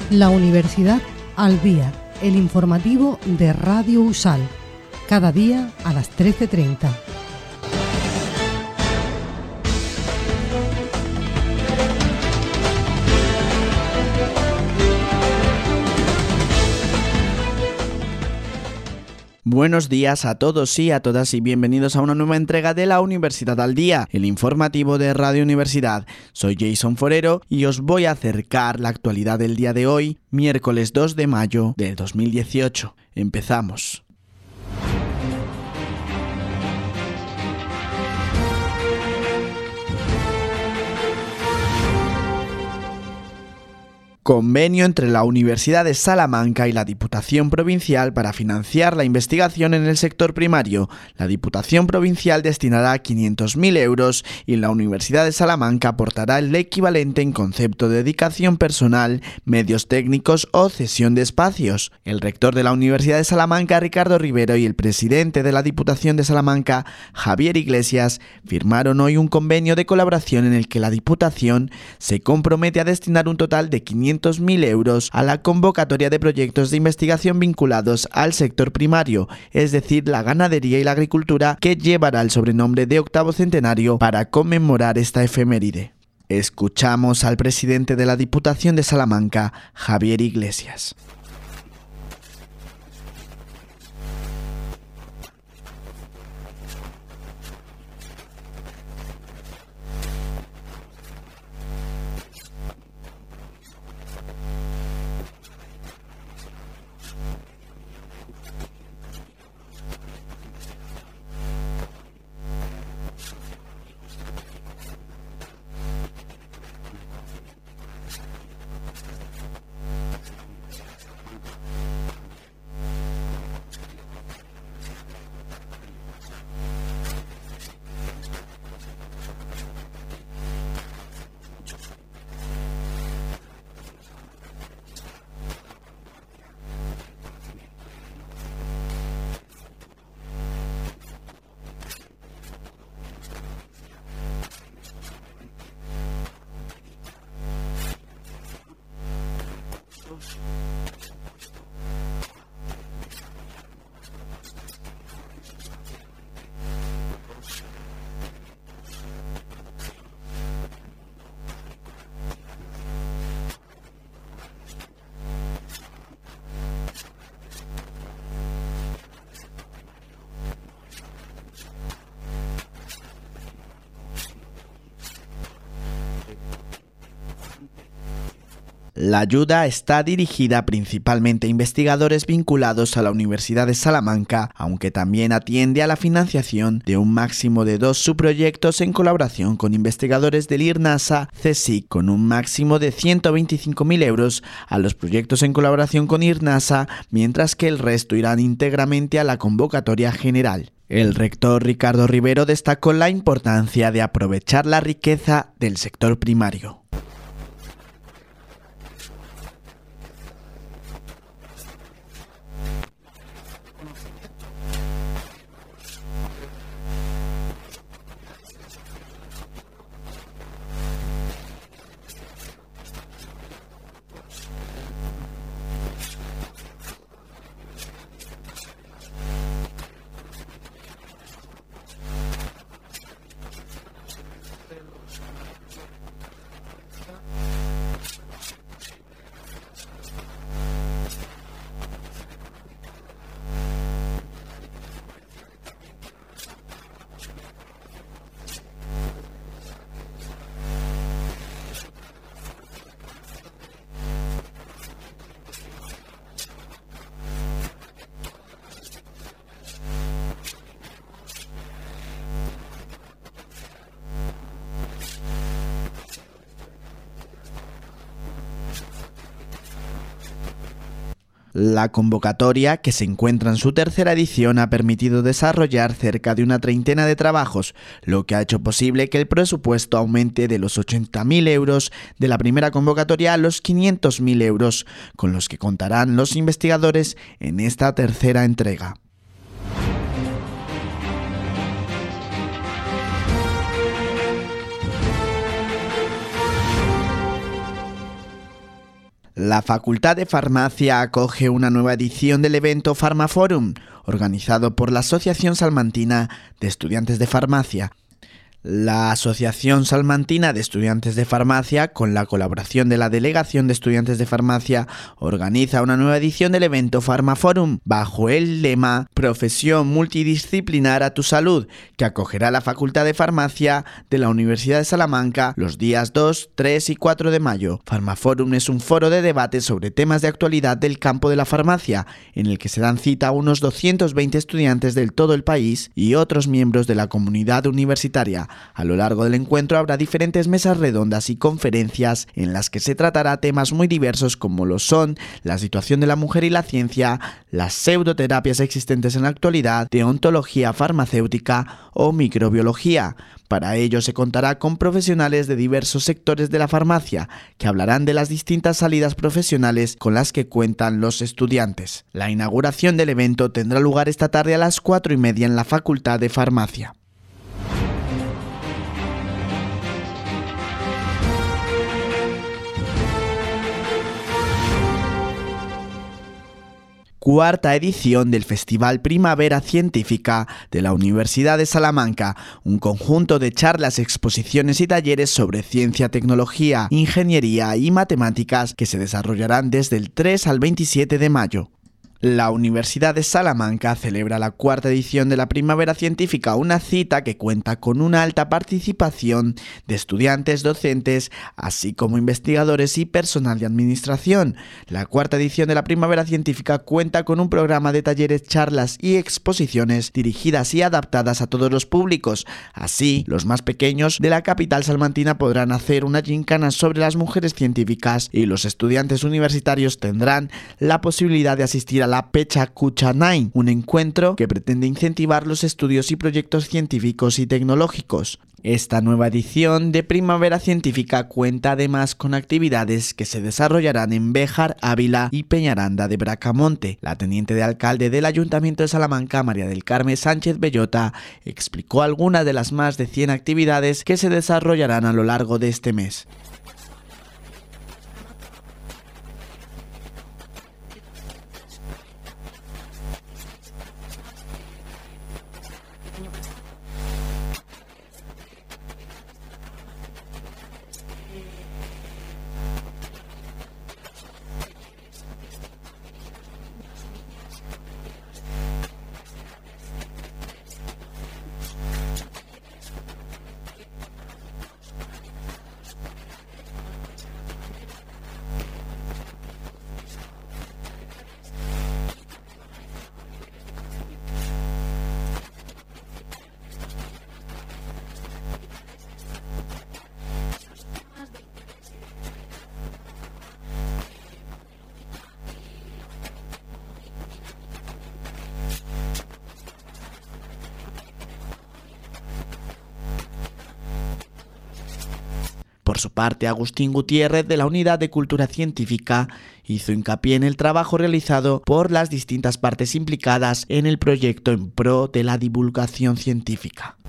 La Universidad al Día, el informativo de Radio USAL, cada día a las 13:30. Buenos días a todos y a todas y bienvenidos a una nueva entrega de La Universidad al Día, el informativo de Radio Universidad. Soy Jason Forero y os voy a acercar la actualidad del día de hoy, miércoles 2 de mayo de 2018. Empezamos. Convenio entre la Universidad de Salamanca y la Diputación Provincial para financiar la investigación en el sector primario. La Diputación Provincial destinará 500.000 euros y la Universidad de Salamanca aportará el equivalente en concepto de dedicación personal, medios técnicos o cesión de espacios. El rector de la Universidad de Salamanca, Ricardo Rivero, y el presidente de la Diputación de Salamanca, Javier Iglesias, firmaron hoy un convenio de colaboración en el que la Diputación se compromete a destinar un total de 500.000 euros a la convocatoria de proyectos de investigación vinculados al sector primario, es decir, la ganadería y la agricultura, que llevará el sobrenombre de octavo centenario para conmemorar esta efeméride. Escuchamos al presidente de la Diputación de Salamanca, Javier Iglesias. La ayuda está dirigida principalmente a investigadores vinculados a la Universidad de Salamanca, aunque también atiende a la financiación de un máximo de 2 subproyectos en colaboración con investigadores del IRNASA, CSIC, con un máximo de 125.000 euros a los proyectos en colaboración con IRNASA, mientras que el resto irán íntegramente a la convocatoria general. El rector Ricardo Rivero destacó la importancia de aprovechar la riqueza del sector primario. La convocatoria, que se encuentra en su tercera edición, ha permitido desarrollar cerca de una treintena de trabajos, lo que ha hecho posible que el presupuesto aumente de los 80.000 euros de la primera convocatoria a los 500.000 euros, con los que contarán los investigadores en esta tercera entrega. La Facultad de Farmacia acoge una nueva edición del evento Farmaforum, organizado por la Asociación Salmantina de Estudiantes de Farmacia. La Asociación Salmantina de Estudiantes de Farmacia, con la colaboración de la Delegación de Estudiantes de Farmacia, organiza una nueva edición del evento Farmaforum, bajo el lema Profesión multidisciplinar a tu salud, que acogerá la Facultad de Farmacia de la Universidad de Salamanca los días 2, 3 y 4 de mayo. Farmaforum es un foro de debate sobre temas de actualidad del campo de la farmacia, en el que se dan cita a unos 220 estudiantes de todo el país y otros miembros de la comunidad universitaria. A lo largo del encuentro habrá diferentes mesas redondas y conferencias en las que se tratará temas muy diversos como lo son la situación de la mujer y la ciencia, las pseudoterapias existentes en la actualidad, deontología farmacéutica o microbiología. Para ello se contará con profesionales de diversos sectores de la farmacia, que hablarán de las distintas salidas profesionales con las que cuentan los estudiantes. La inauguración del evento tendrá lugar esta tarde a las 4:30 en la Facultad de Farmacia. Cuarta edición del Festival Primavera Científica de la Universidad de Salamanca, un conjunto de charlas, exposiciones y talleres sobre ciencia, tecnología, ingeniería y matemáticas que se desarrollarán desde el 3 al 27 de mayo. La Universidad de Salamanca celebra la cuarta edición de la Primavera Científica, una cita que cuenta con una alta participación de estudiantes, docentes, así como investigadores y personal de administración. La cuarta edición de la Primavera Científica cuenta con un programa de talleres, charlas y exposiciones dirigidas y adaptadas a todos los públicos. Así, los más pequeños de la capital salmantina podrán hacer una gincana sobre las mujeres científicas y los estudiantes universitarios tendrán la posibilidad de asistir a la Pecha Kucha Nine, un encuentro que pretende incentivar los estudios y proyectos científicos y tecnológicos. Esta nueva edición de Primavera Científica cuenta además con actividades que se desarrollarán en Béjar, Ávila y Peñaranda de Bracamonte. La teniente de alcalde del Ayuntamiento de Salamanca, María del Carmen Sánchez Bellota, explicó algunas de las más de 100 actividades que se desarrollarán a lo largo de este mes. Por su parte, Agustín Gutiérrez, de la Unidad de Cultura Científica, hizo hincapié en el trabajo realizado por las distintas partes implicadas en el proyecto en pro de la divulgación científica.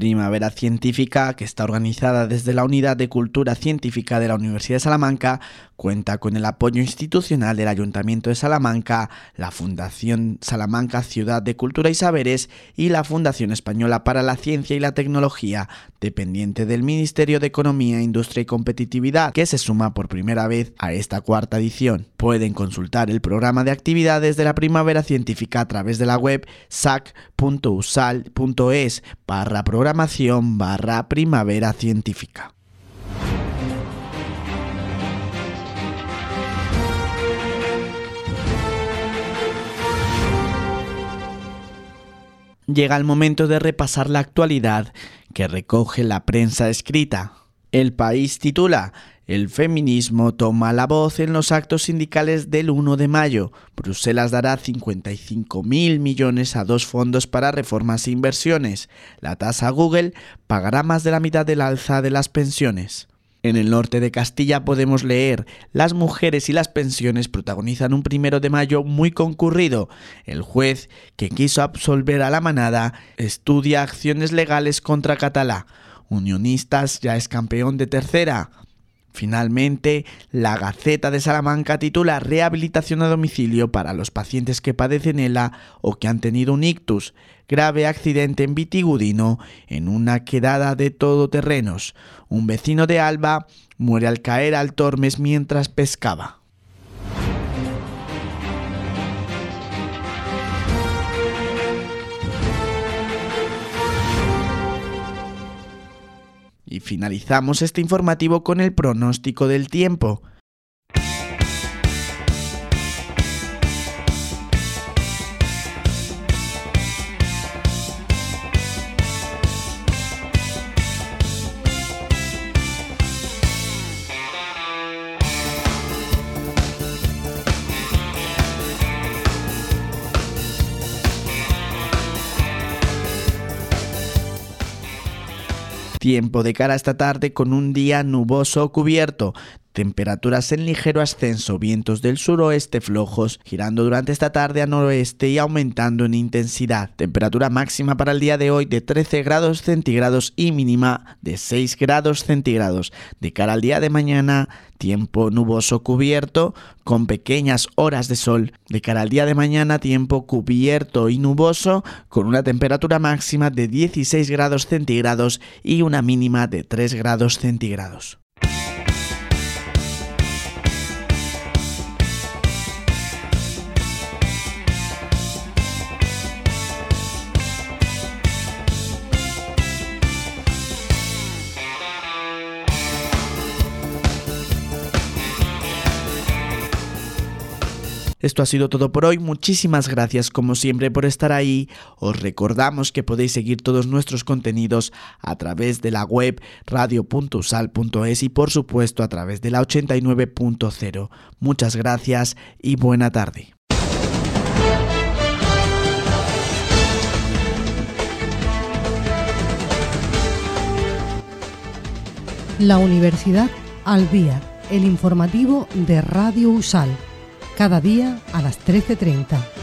Primavera Científica, que está organizada desde la Unidad de Cultura Científica de la Universidad de Salamanca, cuenta con el apoyo institucional del Ayuntamiento de Salamanca, la Fundación Salamanca Ciudad de Cultura y Saberes y la Fundación Española para la Ciencia y la Tecnología, dependiente del Ministerio de Economía, Industria y Competitividad, que se suma por primera vez a esta cuarta edición. Pueden consultar el programa de actividades de la Primavera Científica a través de la web sac.usal.es/programación/Primavera Científica. Llega el momento de repasar la actualidad que recoge la prensa escrita. El País titula: el feminismo toma la voz en los actos sindicales del 1 de mayo. Bruselas dará 55.000 millones a 2 fondos para reformas e inversiones. La tasa Google pagará más de la mitad del alza de las pensiones. En el norte de Castilla podemos leer: las mujeres y las pensiones protagonizan un 1 de mayo muy concurrido. El juez que quiso absolver a la manada estudia acciones legales contra Catalá. Unionistas ya es campeón de tercera. Finalmente, la Gaceta de Salamanca titula: rehabilitación a domicilio para los pacientes que padecen ELA o que han tenido un ictus. Grave accidente en Vitigudino en una quedada de todoterrenos. Un vecino de Alba muere al caer al Tormes mientras pescaba. Y finalizamos este informativo con el pronóstico del tiempo. Tiempo de cara a esta tarde con un día nuboso o cubierto. Temperaturas en ligero ascenso, vientos del suroeste flojos, girando durante esta tarde a noroeste y aumentando en intensidad. Temperatura máxima para el día de hoy de 13 grados centígrados y mínima de 6 grados centígrados. De cara al día de mañana, tiempo nuboso cubierto con pequeñas horas de sol. De cara al día de mañana, tiempo cubierto y nuboso con una temperatura máxima de 16 grados centígrados y una mínima de 3 grados centígrados. Esto ha sido todo por hoy. Muchísimas gracias como siempre por estar ahí. Os recordamos que podéis seguir todos nuestros contenidos a través de la web radio.usal.es y por supuesto a través de la 89.0. Muchas gracias y buena tarde. La Universidad al Día, el informativo de Radio Usal. Cada día a las 13:30.